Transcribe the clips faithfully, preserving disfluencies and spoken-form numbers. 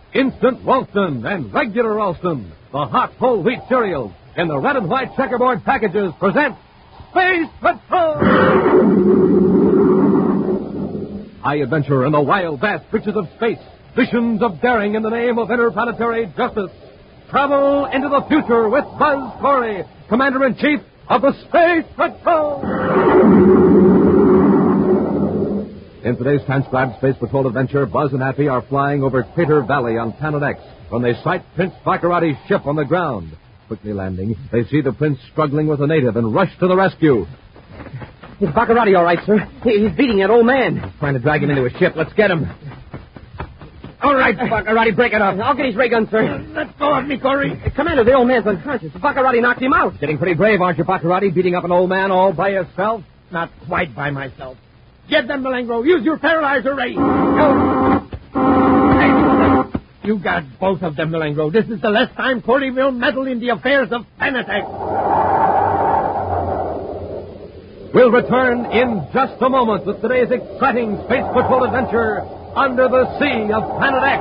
Instant Ralston and Regular Ralston, the hot whole wheat cereals in the red and white checkerboard packages, present Space Patrol! High adventure in the wild, vast reaches of space. Visions of daring in the name of interplanetary justice. Travel into the future with Buzz Corey, Commander-in-Chief of the Space Patrol! In today's transcribed Space Patrol adventure, Buzz and Happy are flying over Crater Valley on Planet X when they sight Prince Baccarati's ship on the ground. Quickly landing, they see the prince struggling with a native and rush to the rescue. Is Baccarati all right, sir? He's beating that old man. He's trying to drag him into his ship. Let's get him. All right, Baccarati, break it up. I'll get his ray gun, sir. Let go of me, Corey. Commander, the old man's unconscious. Baccarati knocked him out. Getting pretty brave, aren't you, Baccarati, beating up an old man all by yourself? Not quite by myself. Get them, Malengro. Use your paralyzer ray. You got both of them, Malengro. This is the last time Corey will meddle in the affairs of Planet X. We'll return in just a moment with today's exciting Space Patrol adventure under the sea of Planet X.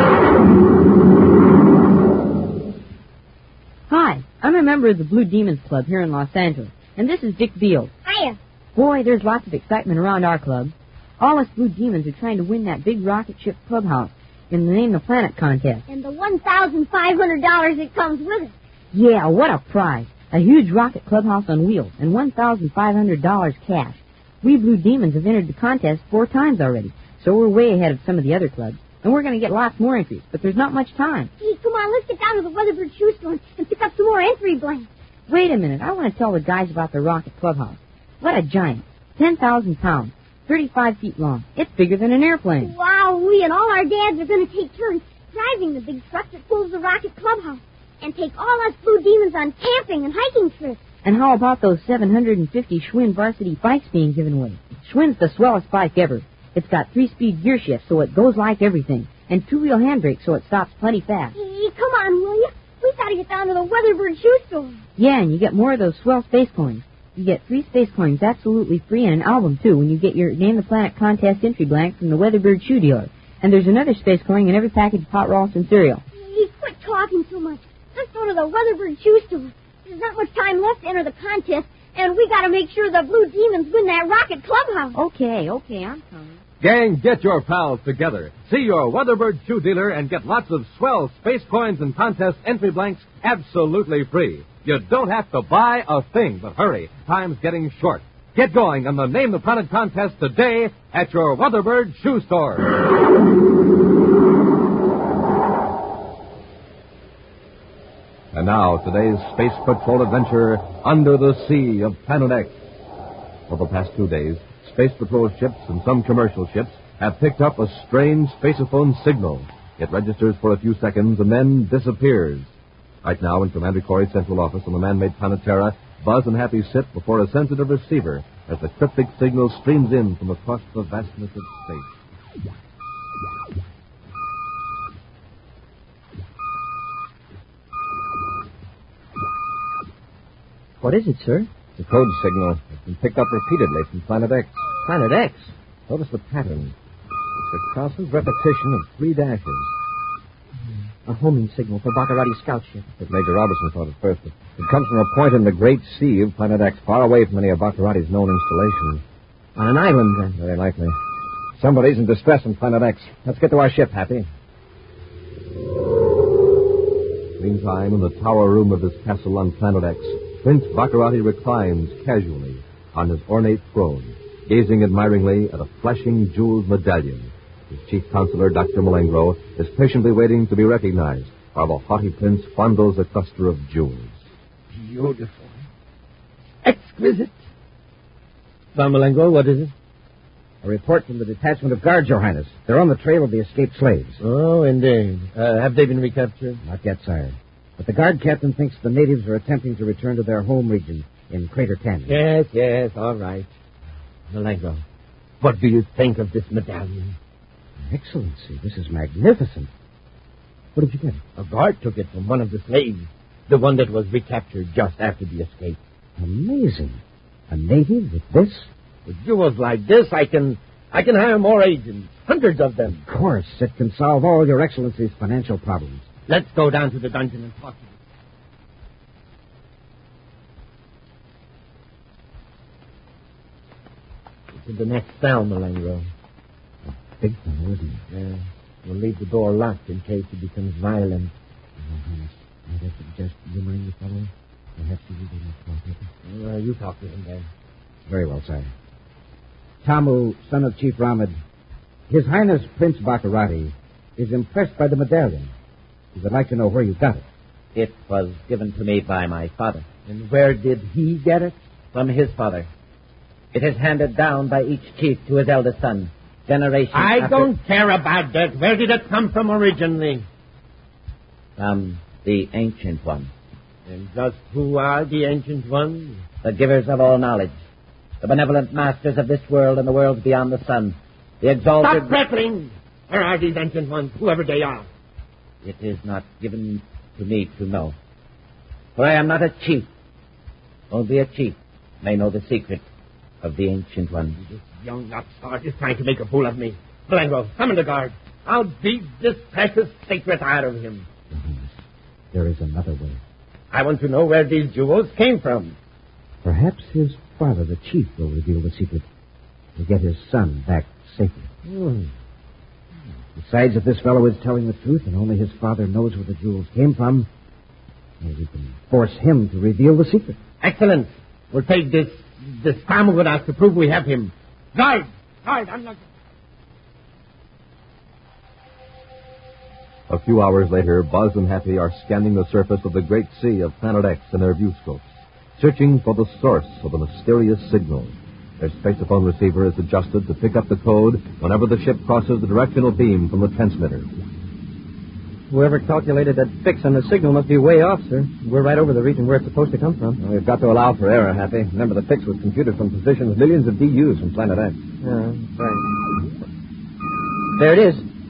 Hi, I'm a member of the Blue Demons Club here in Los Angeles, and this is Dick Beals. Hiya. Boy, there's lots of excitement around our club. All us Blue Demons are trying to win that big rocket ship clubhouse in the Name the Planet contest. And the one thousand five hundred dollars that comes with it. Yeah, what a prize. A huge rocket clubhouse on wheels and one thousand five hundred dollars cash. We Blue Demons have entered the contest four times already, so we're way ahead of some of the other clubs. And we're going to get lots more entries, but there's not much time. Hey, come on, let's get down to the Weatherbird shoe store and pick up some more entry blanks. Wait a minute, I want to tell the guys about the rocket clubhouse. What a giant. ten thousand pounds. thirty-five feet long. It's bigger than an airplane. Wow, we and all our dads are going to take turns driving the big truck that pulls the rocket clubhouse and take all us Blue Demons on camping and hiking trips. And how about those seven hundred fifty Schwinn varsity bikes being given away? Schwinn's the swellest bike ever. It's got three-speed gear shifts, so it goes like everything, and two-wheel handbrakes, so it stops plenty fast. Hey, come on, will you? We got to get down to the Weatherbird shoe store. Yeah, and you get more of those swell space coins. You get three space coins absolutely free and an album, too, when you get your Name the Planet contest entry blank from the Weatherbird shoe dealer. And there's another space coin in every package of hot Ralston cereal. Hey, quit talking so much. Let's go to the Weatherbird shoe store. There's not much time left to enter the contest, and we got to make sure the Blue Demons win that rocket clubhouse. Okay, okay, I'm coming. Gang, get your pals together. See your Weatherbird shoe dealer and get lots of swell space coins and contest entry blanks absolutely free. You don't have to buy a thing, but hurry. Time's getting short. Get going on the Name the Planet contest today at your Weatherbird shoe store. And now, today's Space Patrol adventure under the sea of Planet X. For the past two days, Space Patrol ships and some commercial ships have picked up a strange spaceophone signal. It registers for a few seconds and then disappears. Right now, in Commander Corey's central office on the man-made planet Terra, Buzz and Happy sit before a sensitive receiver as the cryptic signal streams in from across the vastness of space. What is it, sir? The code signal has been picked up repeatedly from Planet X. Planet X? Notice the pattern. It's a constant repetition of three dashes. A homing signal for Baccarati's scout ship. As Major Robertson thought at first. It comes from a point in the great sea of Planet X, far away from any of Baccarati's known installations. On an island, then? Very likely. Somebody's in distress on Planet X. Let's get to our ship, Happy. Meantime, in the tower room of his castle on Planet X, Prince Baccarati reclines casually on his ornate throne, gazing admiringly at a flashing jeweled medallion. His chief counselor, Doctor Malengro, is patiently waiting to be recognized while the haughty prince fondles a cluster of jewels. Beautiful. Exquisite. Don Malengro, what is it? A report from the detachment of guards, Your Highness. They're on the trail of the escaped slaves. Oh, indeed. Uh, have they been recaptured? Not yet, sire. But the guard captain thinks the natives are attempting to return to their home region in Crater Canyon. Yes, yes, all right. Malengro, what do you think of this medallion? Excellency, this is magnificent. Where did you get it? A guard took it from one of the slaves, the one that was recaptured just after the escape. Amazing. A native with this? With jewels like this, I can I can hire more agents. hundreds of them. Of course. It can solve all your Excellency's financial problems. Let's go down to the dungeon and talk to them. It's in the next cell, Malengo. Big fellow, isn't it? Yeah. We'll leave the door locked in case he becomes violent. Might I suggest you mind the fellow? Perhaps you will be more talkative. Well, you talk to him then. Very well, sire. Tamu, son of Chief Ramad, His Highness Prince Baccarati is impressed by the medallion. He would like to know where you got it. It was given to me by my father. And where did he get it? From his father. It is handed down by each chief to his eldest son. Generation I after... don't care about that. Where did it come from originally? From the Ancient One. And just who are the Ancient Ones? The givers of all knowledge. The benevolent masters of this world and the worlds beyond the sun. The exalted... Stop prattling! Where are these Ancient Ones, whoever they are? It is not given to me to know. For I am not a chief. Only a chief may know the secret of the Ancient One. This young upstart is trying to make a fool of me. Malengo, summon the guard. I'll beat this precious secret out of him. There is another way. I want to know where these jewels came from. Perhaps his father, the chief, will reveal the secret to get his son back safely. Hmm. Besides, if this fellow is telling the truth and only his father knows where the jewels came from, maybe we can force him to reveal the secret. Excellent. We'll take this this Tamu with us to prove we have him. Guard! Guard, I'm not... A few hours later, Buzz and Happy are scanning the surface of the great sea of Planet X in their viewscopes, searching for the source of the mysterious signal. Their spacephone receiver is adjusted to pick up the code whenever the ship crosses the directional beam from the transmitter. Whoever calculated that fix on the signal must be way off, sir. We're right over the region where it's supposed to come from. Well, we've got to allow for error, Happy. Remember, the fix was computed from positions millions of D Us from Planet X. Yeah, right. There it is.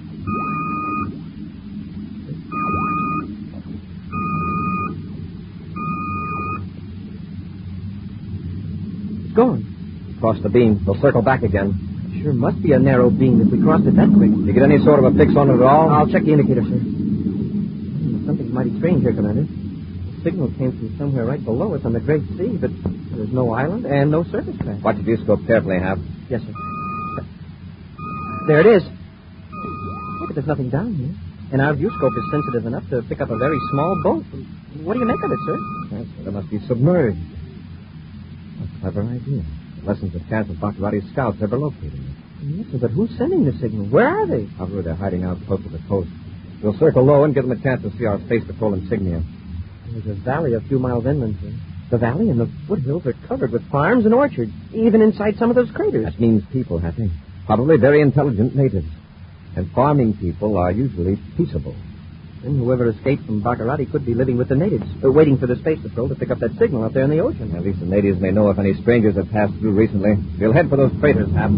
It's gone. Cross the beam. We'll circle back again. Sure must be a narrow beam if we crossed it that quick. Did you get any sort of a fix on it at all? I'll check the indicator, sir. Something's mighty strange here, Commander. The signal came from somewhere right below us on the Great Sea, but there's no island and no surface craft. Watch your viewscope carefully, Hap. Yes, sir. There it is. Look, there's nothing down here. And our viewscope is sensitive enough to pick up a very small boat. What do you make of it, sir? Yes, it must be submerged. A clever idea. It lessens the chance of Baccarati's scouts ever locating it. Yes, sir, but who's sending the signal? Where are they? Probably they're hiding out close to the coast. We'll circle low and give them a chance to see our space patrol insignia. There's a valley a few miles inland, sir. The valley and the foothills are covered with farms and orchards, even inside some of those craters. That means people, Happy. Probably very intelligent natives. And farming people are usually peaceable. And whoever escaped from Baccarati could be living with the natives, or waiting for the space patrol to pick up that signal out there in the ocean. At least the natives may know if any strangers have passed through recently. We'll head for those craters, Hap.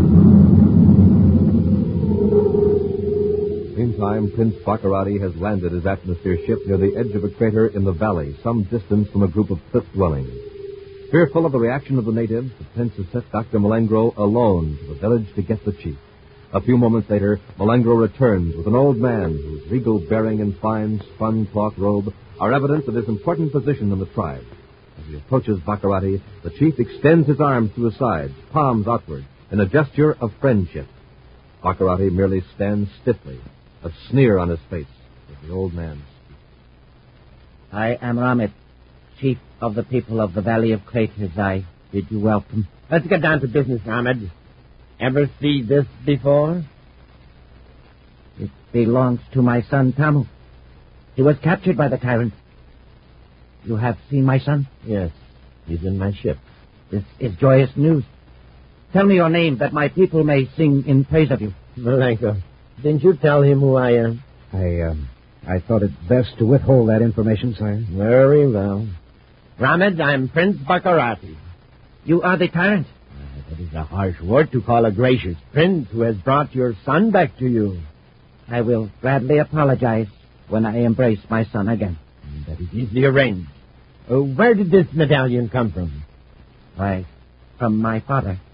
Meantime, Prince Baccarati has landed his atmosphere ship near the edge of a crater in the valley, some distance from a group of cliff dwellings. Fearful of the reaction of the natives, the prince has sent Doctor Malengro alone to the village to get the chief. A few moments later, Malengro returns with an old man whose regal bearing and fine spun cloth robe are evidence of his important position in the tribe. As he approaches Baccarati, the chief extends his arms to his sides, palms outward, in a gesture of friendship. Baccarati merely stands stiffly, a sneer on his face, as the old man speaks. I am Ramit, chief of the people of the Valley of Craters. I bid you welcome. Let's get down to business, Ahmed. Ever see this before? It belongs to my son, Tamu. He was captured by the tyrant. You have seen my son? Yes, he's in my ship. This is joyous news. Tell me your name, that my people may sing in praise of you. Malenko, didn't you tell him who I am? I, um, I thought it best to withhold that information, sire. Very well. Ramad, I'm Prince Baccarati. You are the tyrant? That is a harsh word to call a gracious prince who has brought your son back to you. I will gladly apologize when I embrace my son again. That is easily arranged. Uh, where did this medallion come from? Why, from my father.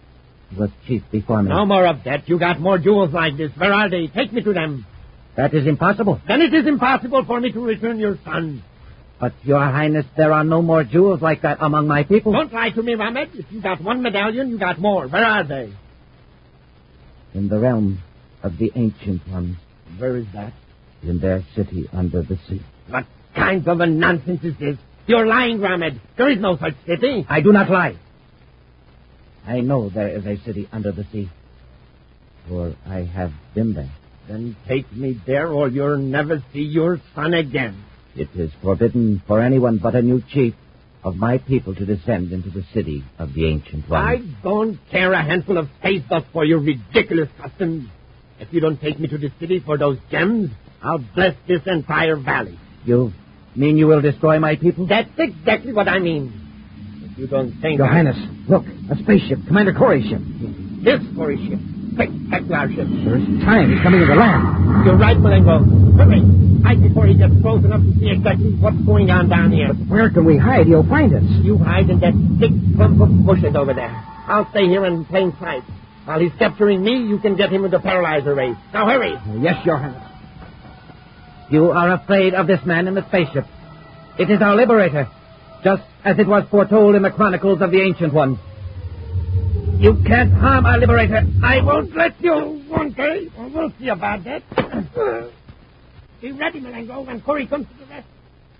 was chief before me. No more of that. You got more jewels like this. Where are they? Take me to them. That is impossible. Then it is impossible for me to return your son. But, Your Highness, there are no more jewels like that among my people. Don't lie to me, Rahmed. If you got one medallion, you got more. Where are they? In the realm of the Ancient Ones. Where is that? In their city under the sea. What kind of a nonsense is this? You're lying, Rahmed. There is no such city. I do not lie. I know there is a city under the sea. For I have been there. Then take me there or you'll never see your son again. It is forbidden for anyone but a new chief of my people to descend into the city of the Ancient Ones. I don't care a handful of space dust for your ridiculous customs. If you don't take me to the city for those gems, I'll bless this entire valley. You mean you will destroy my people? That's exactly what I mean. If you don't think Your I... Highness, look, a spaceship, Commander Corey's ship. This Corey ship. Quick, back to our ship. First time he's coming into land. You're right, Malengo. Hurry. Hide before he gets close enough to see exactly what's going on down here. But where can we hide? He'll find us. You hide in that thick clump of bushes over there. I'll stay here in plain sight. While he's capturing me, you can get him with the paralyzer race. Now hurry. Yes, Your Highness. You are afraid of this man in the spaceship. It is our liberator, just as it was foretold in the chronicles of the Ancient Ones. You can't harm our liberator. I won't let you, won't I? We'll see about that. Be ready, Malengo, when Corey comes to the rescue.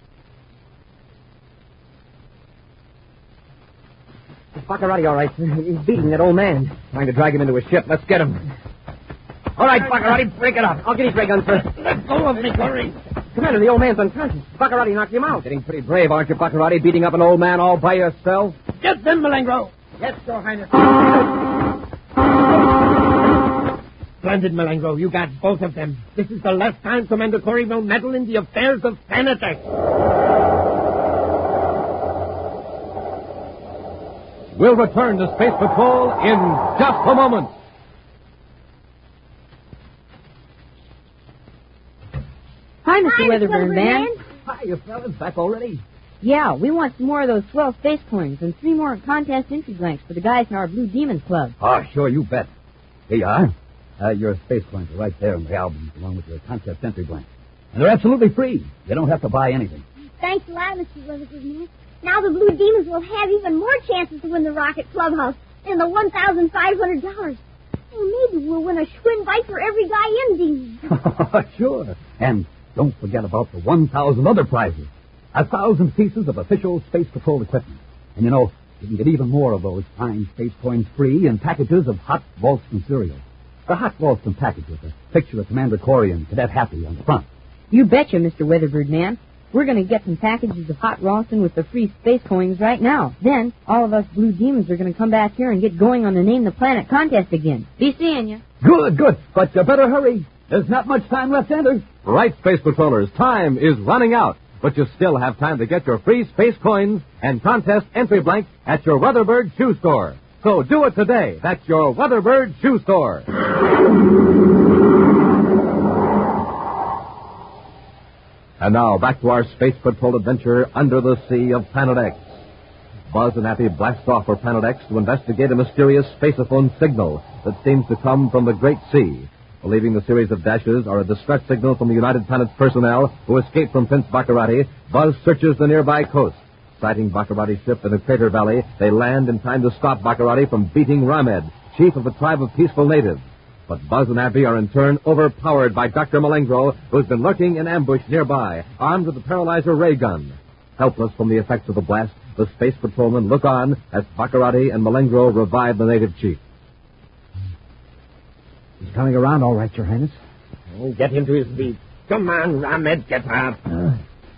It's Baccarati, all right, sir. He's beating that old man. Trying to drag him into a ship. Let's get him. All right, Baccarati, break it up. I'll get his ray gun, sir. Let go of me, Corey. Commander, the old man's unconscious. Baccarati knocked him out. Getting pretty brave, aren't you, Baccarati, beating up an old man all by yourself? Get them, Malengo. Yes, Your Highness. Splendid, Malengo. You got both of them. This is the last time Commander Corey will meddle in the affairs of Panatex. We'll return to Space Patrol in just a moment. Hi, Mister Hi, Weatherburn Man. Hi, you fellas, back already? Yeah, we want some more of those swell space coins and three more contest entry blanks for the guys in our Blue Demons Club. Oh, sure, you bet. Here you are. Uh, your space coins are right there in the album, along with your contest entry blank. And they're absolutely free. You don't have to buy anything. Thanks a lot, Mister Weatherford Man. Now the Blue Demons will have even more chances to win the Rocket Clubhouse and the one thousand five hundred dollars. Oh, maybe we'll win a Schwinn bike for every guy in Demon. Sure. And don't forget about the one thousand other prizes. A thousand pieces of official Space Patrol equipment. And you know, you can get even more of those fine space coins free in packages of hot Ralston cereal. The hot Ralston package with a picture of Commander Corey and Cadet Happy on the front. You betcha, Mister Weatherbird Man. We're going to get some packages of hot Ralston with the free space coins right now. Then, all of us Blue Demons are going to come back here and get going on the Name the Planet contest again. Be seeing you. Good, good. But you better hurry. There's not much time left, Anders. Right, Space Patrollers, time is running out. But you still have time to get your free space coins and contest entry blank at your Weatherbird shoe store. So do it today. That's your Weatherbird shoe store. And now, back to our Space Patrol adventure under the sea of Planet X. Buzz and Happy blast off for Planet X to investigate a mysterious spaceophone signal that seems to come from the Great Sea. Believing the series of dashes are a distress signal from the United Planets personnel who escaped from Prince Baccarati, Buzz searches the nearby coast. Sighting Baccarati's ship in the crater valley, they land in time to stop Baccarati from beating Rahmed, chief of the tribe of peaceful natives. But Buzz and Happy are in turn overpowered by Doctor Malengro, who's been lurking in ambush nearby, armed with a paralyzer ray gun. Helpless from the effects of the blast, the space patrolmen look on as Baccarati and Malengro revive the native chief. He's coming around all right, Your Highness. Oh, get him to his feet. Come on, Rahmed, get up. Uh,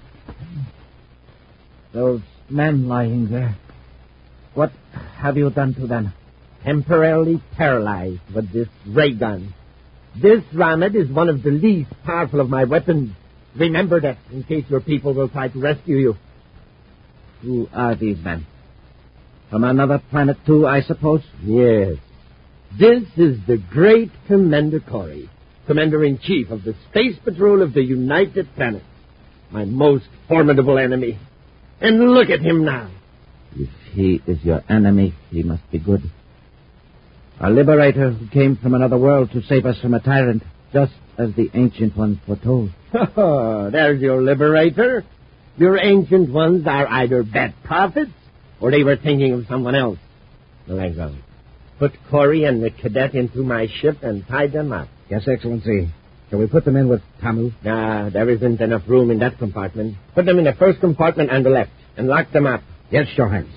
those men lying there. What have you done to them? Temporarily paralyzed with this ray gun. This, Rahmed, is one of the least powerful of my weapons. Remember that, in case your people will try to rescue you. Who are these men? From another planet, too, I suppose? Yes. This is the great Commander Corey, Commander-in-Chief of the Space Patrol of the United Planets. My most formidable enemy. And look at him now. If he is your enemy, he must be good. A liberator who came from another world to save us from a tyrant, just as the Ancient Ones foretold. Oh, there's your liberator. Your Ancient Ones are either bad prophets, or they were thinking of someone else. Malengo, put Corey and the cadet into my ship and tie them up. Yes, Excellency. Shall we put them in with Tamu? Nah, there isn't enough room in that compartment. Put them in the first compartment on the left, and lock them up. Yes, Your Highness.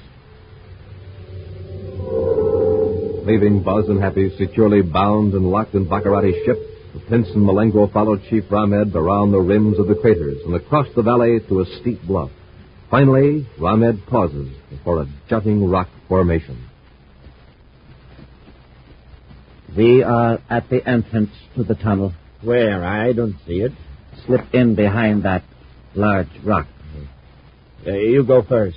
Leaving Buzz and Happy securely bound and locked in Baccarati's ship, the Prince and Malengo followed Chief Ramed around the rims of the craters and across the valley to a steep bluff. Finally, Ramed pauses before a jutting rock formation. We are at the entrance to the tunnel. Where? I don't see it. Slip in behind that large rock. Uh, you go first.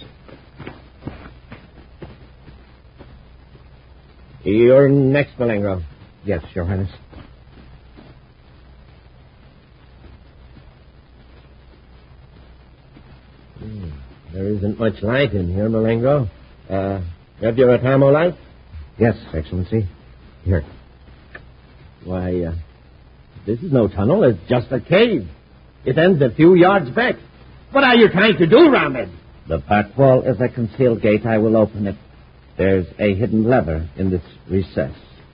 You're next, Malengo. Yes, Your Highness. Hmm. There isn't much light in here, Malengo. Uh, have your Atamo light? Yes, Excellency. Here. Why, uh, this is no tunnel. It's just a cave. It ends a few yards back. What are you trying to do, Ramed? The back wall is a concealed gate. I will open it. There's a hidden lever in this recess.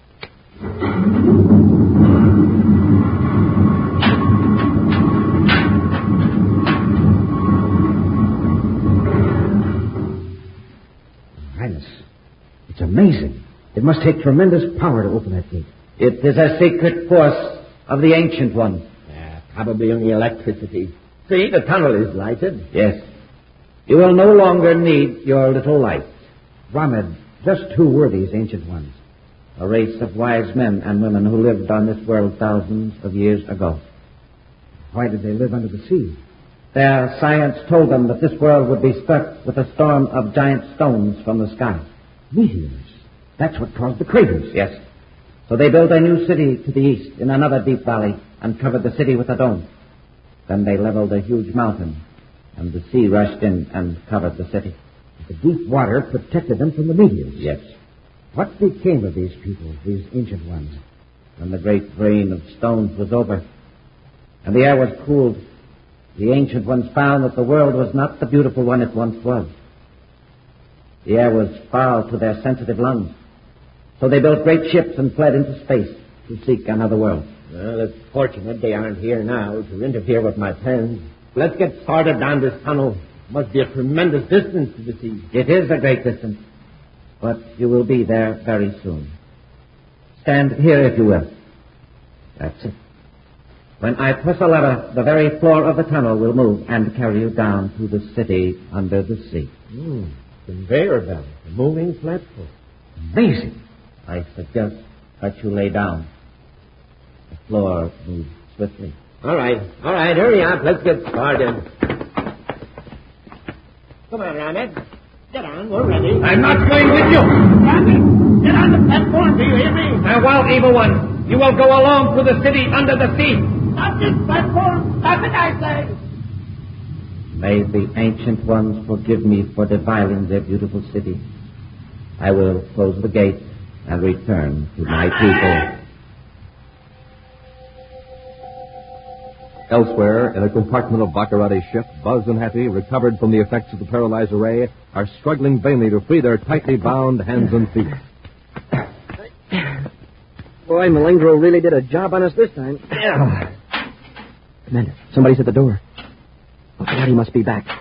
Highness, it's amazing. It must take tremendous power to open that gate. It is a secret force of the Ancient Ones. Uh, probably only electricity. See, the tunnel is lighted. Yes. You will no longer need your little light. Ramed, just who were these Ancient Ones? A race of wise men and women who lived on this world thousands of years ago. Why did they live under the sea? Their science told them that this world would be struck with a storm of giant stones from the sky. Meteors. That's what caused the craters. Yes. So they built a new city to the east in another deep valley and covered the city with a dome. Then they leveled a huge mountain, and the sea rushed in and covered the city. The deep water protected them from the meteors. Yes. What became of these people, these Ancient Ones? When the great rain of stones was over, and the air was cooled, the Ancient Ones found that the world was not the beautiful one it once was. The air was foul to their sensitive lungs. So they built great ships and fled into space to seek another world. Well, it's fortunate they aren't here now to interfere with my plans. Let's get started down this tunnel. Must be a tremendous distance to the sea. It is a great distance, but you will be there very soon. Stand here if you will. That's it. When I press a lever, the very floor of the tunnel will move and carry you down to the city under the sea. Hmm. Conveyor belt. A moving platform. Amazing. I suggest that you lay down. The floor moves swiftly. All right. All right. Hurry up. Let's get started. Come on, Ramed. Get on. We're ready. I'm not going with you. Ramed, get on the platform. Do you hear me? Farewell, evil one. You will go alone to the city under the sea. Not this platform. Stop it, I say. May the Ancient Ones forgive me for defiling their beautiful city. I will close the gate and return to my people. Elsewhere, in a compartment of Baccarati's ship, Buzz and Happy, recovered from the effects of the paralyzer ray, are struggling vainly to free their tightly bound hands and feet. Boy, Malengo really did a job on us this time. Commander, somebody's at the door. Baccarati must be back.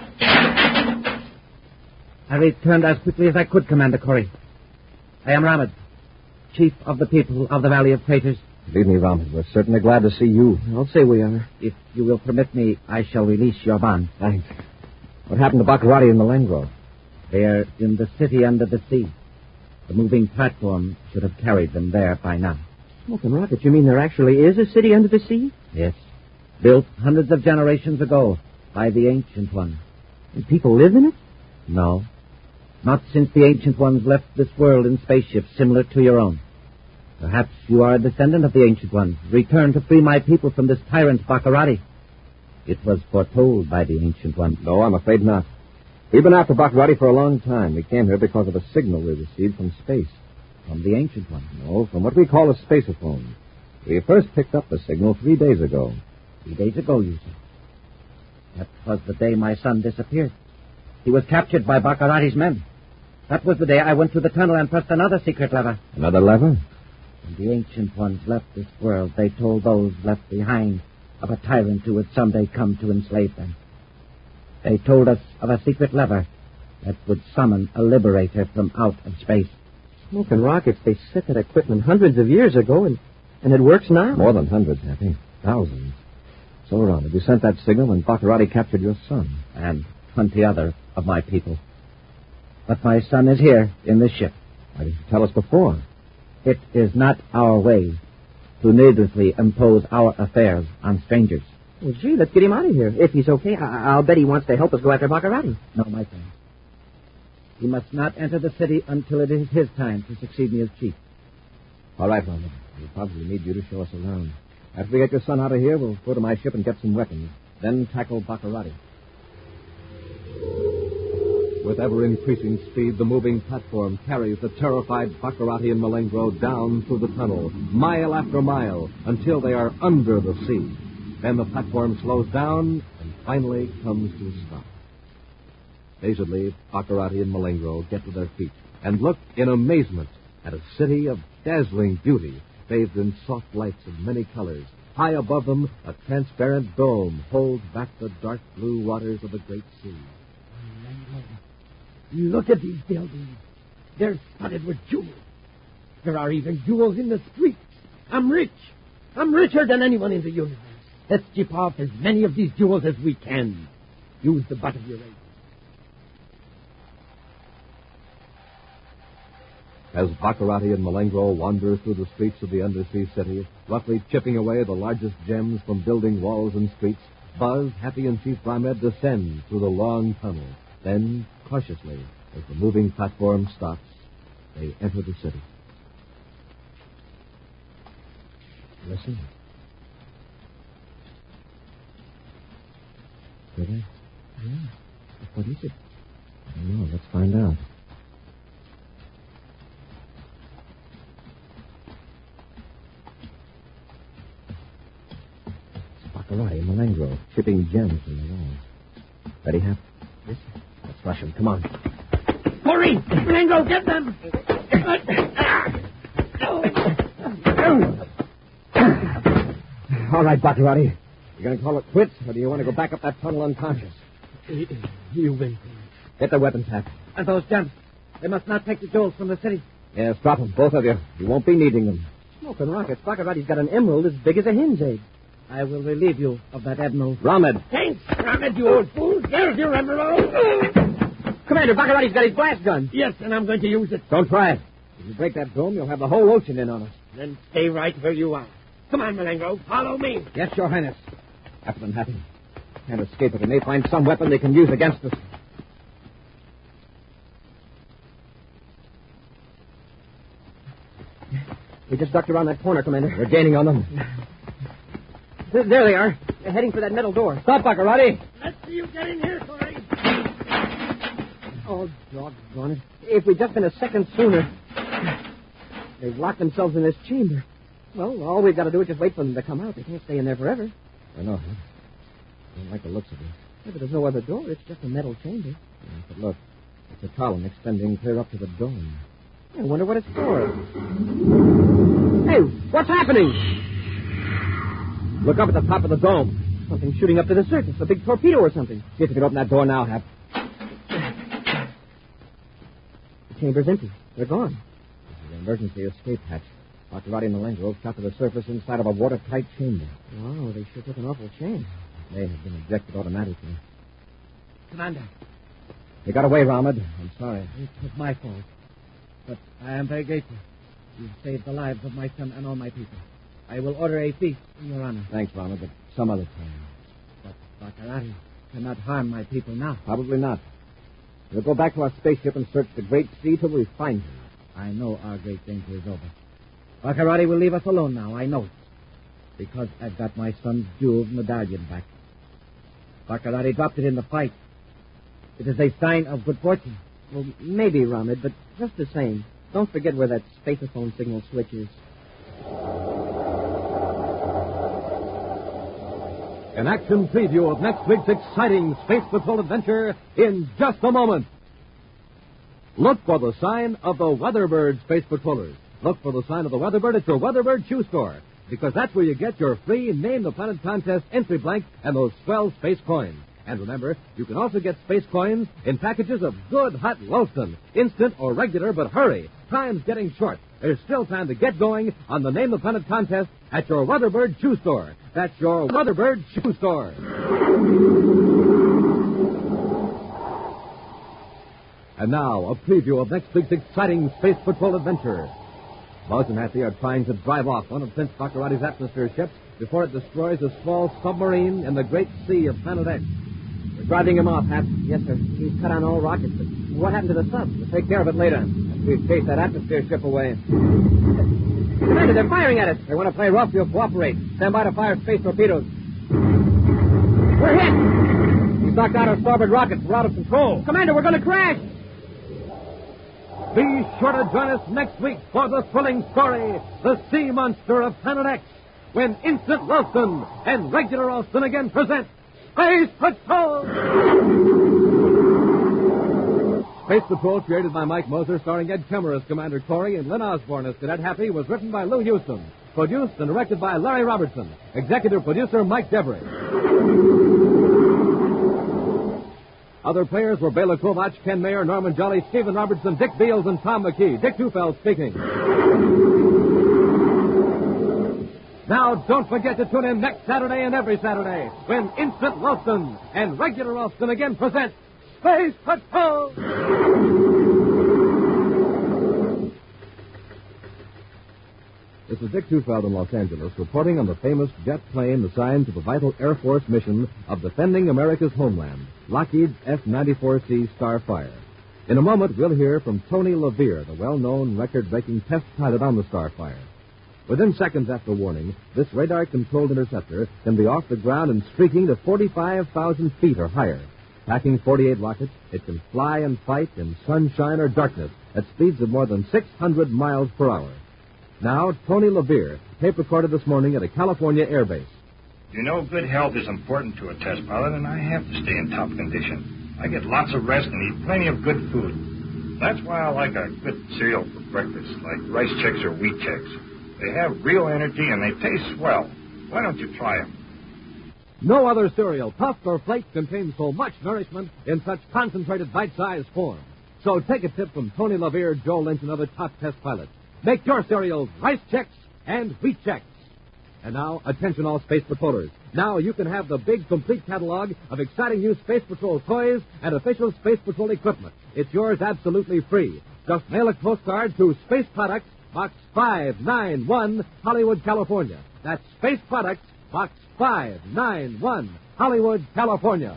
I returned as quickly as I could, Commander Corey. I am Ramed, chief of the people of the Valley of Craters. Believe me, Ramed, we're certainly glad to see you. I'll say we are. If you will permit me, I shall release your bond. Thanks. What happened to Baccarati and Malengo? They're in the city under the sea. The moving platform should have carried them there by now. Smoking rocket, you mean there actually is a city under the sea? Yes. Built hundreds of generations ago by the Ancient Ones. And people live in it? No. Not since the Ancient Ones left this world in spaceships similar to your own. Perhaps you are a descendant of the Ancient Ones, returned to free my people from this tyrant Baccarati. It was foretold by the Ancient Ones. No, I'm afraid not. We've been after Baccarati for a long time. We came here because of a signal we received from space. From the Ancient One? No, from what we call a spaceophone. We first picked up the signal three days ago. Three days ago, you said. That was the day my son disappeared. He was captured by Baccarati's men. That was the day I went to the tunnel and pressed another secret lever. Another lever? When the Ancient Ones left this world, they told those left behind of a tyrant who would someday come to enslave them. They told us of a secret lever that would summon a liberator from out of space. Smoking rockets, they set that equipment hundreds of years ago, and, and it works now. More than hundreds, Happy. Thousands. So, Ronald, you sent that signal when Baccarati captured your son. And twenty other of my people. But my son is here in this ship. Why didn't you tell us before? It is not our way to needlessly impose our affairs on strangers. Well, gee, let's get him out of here. If he's okay, I- I'll bet he wants to help us go after Baccarati. No, my friend. He must not enter the city until it is his time to succeed me as chief. All right, Ronald. We'll probably need you to show us around. After we get your son out of here, we'll go to my ship and get some weapons. Then tackle Baccarati. With ever-increasing speed, the moving platform carries the terrified Baccarati and Malengro down through the tunnel, mile after mile, until they are under the sea. Then the platform slows down and finally comes to a stop. Dazedly, Baccarati and Malengro get to their feet and look in amazement at a city of dazzling beauty, bathed in soft lights of many colors. High above them, a transparent dome holds back the dark blue waters of the great sea. Look at these buildings. They're studded with jewels. There are even jewels in the streets. I'm rich. I'm richer than anyone in the universe. Let's chip off as many of these jewels as we can. Use the butt of your axe. As Baccarati and Malengro wander through the streets of the undersea city, roughly chipping away the largest gems from building walls and streets, Buzz, Happy, and Chief Bramed descend through the long tunnel. Then, cautiously, as the moving platform stops, they enter the city. Listen. Did I? Yeah. What is it? I don't know. Let's find out. It's Baccarati and Malengro, chipping gems from the walls. Ready, Hap? Yes. Let's rush them. Come on. Hurry! Malengro, get them! All right, Baccarati. You going to call it quits, or do you want to go back up that tunnel unconscious? You win. Get the weapons, Hap. And those gems, they must not take the jewels from the city. Yes, drop them, both of you. You won't be needing them. Smoking rockets. Baccarati's got an emerald as big as a hen's egg. I will relieve you of that emerald. Ramed. Thanks, Ramed, you old fool. There's your emerald. Commander, Baccarati's got his blast gun. Yes, and I'm going to use it. Don't try it. If you break that dome, you'll have the whole ocean in on us. Then stay right where you are. Come on, Malengro. Follow me. Yes, Your Highness. After them, Happy. Can't escape it. They may find some weapon they can use against us. We just ducked around that corner, Commander. We're gaining on them. There there they are. They're heading for that metal door. Stop, Baccarati. Let's see you get in here, Corey. Oh, doggone it. If we'd just been a second sooner. They've locked themselves in this chamber. Well, all we've got to do is just wait for them to come out. They can't stay in there forever. I know, huh? I don't like the looks of it. Yeah, but there's no other door. It's just a metal chamber. Yeah, but look, it's a column extending clear up to the dome. I wonder what it's for. Hey, what's happening? Look up at the top of the dome. Something shooting up to the surface. A big torpedo or something. See if you can open that door now, Hap. The chamber's empty. They're gone. This is an emergency escape hatch. Baccarati and Malengro shot to the surface inside of a watertight chamber. Wow, they sure took an awful chance. It may have been ejected automatically. Commander, They got away, Ramed. I'm sorry. it was my fault. But I am very grateful. You saved the lives of my son and all my people. I will order a feast in your honor. Thanks, Ramed, but some other time. But Baccarati cannot harm my people now. Probably not. We'll go back to our spaceship and search the great sea till we find him. I know our great danger is over. Baccarati will leave us alone now, I know it. Because I've got my son's jeweled medallion back. Baccarati dropped it in the fight. It is a sign of good fortune. Well, maybe, Ramed, but just the same, Don't forget where that spacerphone signal switch is. An action preview of next week's exciting Space Patrol adventure in just a moment. Look for the sign of the Weatherbird Space Patrollers. Look for the sign of the Weatherbird at your Weatherbird shoe store, because that's where you get your free Name the Planet contest entry blank and those swell space coins. And remember, you can also get space coins in packages of good hot Ralston, instant or regular, but hurry. Time's getting short. There's still time to get going on the Name the Planet contest at your Weatherbird shoe store. That's your Weatherbird shoe store. And now, a preview of next week's exciting Space Patrol adventure. Buzz and Happy are trying to drive off one of Prince Baccarati's atmosphere ships before it destroys a small submarine in the great sea of Planet X. We're driving him off, Hap. Yes, sir. He's cut on all rockets. But what happened to the sub? We'll take care of it later. After we've chased that atmosphere ship away. Commander, they're firing at us. They want to play rough. You'll cooperate. Stand by to fire space torpedoes. We're hit. He's knocked out our starboard rockets. We're out of control. Commander, we're going to crash. Be sure to join us next week for the thrilling story, The Sea Monster of Planet X, when Instant Ralston and Regular Ralston again present Space Patrol! Space Patrol, created by Mike Moser, starring Ed Kemmer as Commander Corey and Lynn Osborne as Cadet Happy, was written by Lou Houston, produced and directed by Larry Robertson, executive producer Mike Devery. Other players were Bela Kovach, Ken Mayer, Norman Jolly, Stephen Robertson, Dick Beals, and Tom McKee. Dick Tufeld speaking. Now, don't forget to tune in next Saturday and every Saturday when Instant Ralston and Regular Ralston again present Space Patrol! This is Dick Tufeld in Los Angeles reporting on the famous jet plane assigned to the vital Air Force mission of defending America's homeland, Lockheed's F ninety-four C Starfire. In a moment, we'll hear from Tony LaVere, the well-known record-breaking test pilot on the Starfire. Within seconds after warning, this radar-controlled interceptor can be off the ground and streaking to forty-five thousand feet or higher. Packing forty-eight rockets, it can fly and fight in sunshine or darkness at speeds of more than six hundred miles per hour. Now, Tony LaVere, tape recorded this morning at a California air base. You know, good health is important to a test pilot, and I have to stay in top condition. I get lots of rest and eat plenty of good food. That's why I like a good cereal for breakfast, like Rice Chex or Wheat Chex. They have real energy and they taste swell. Why don't you try them? No other cereal, puffed or flaked, contains so much nourishment in such concentrated bite-sized form. So take a tip from Tony LaVere, Joe Lynch, and other top test pilots. Make your cereals Rice Chex and Wheat Chex. And now, attention all Space Patrollers. Now you can have the big, complete catalog of exciting new Space Patrol toys and official Space Patrol equipment. It's yours absolutely free. Just mail a postcard to Space Products, Box five nine one, Hollywood, California. That's Space Products, Box five nine one, Hollywood, California.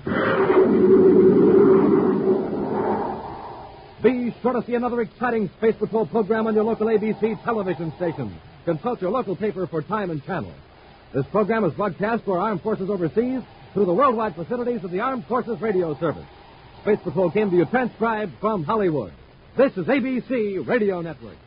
Be sure to see another exciting Space Patrol program on your local A B C television station. Consult your local paper for time and channel. This program is broadcast to our armed forces overseas through the worldwide facilities of the Armed Forces Radio Service. Space Patrol came to you transcribed from Hollywood. This is A B C Radio Network.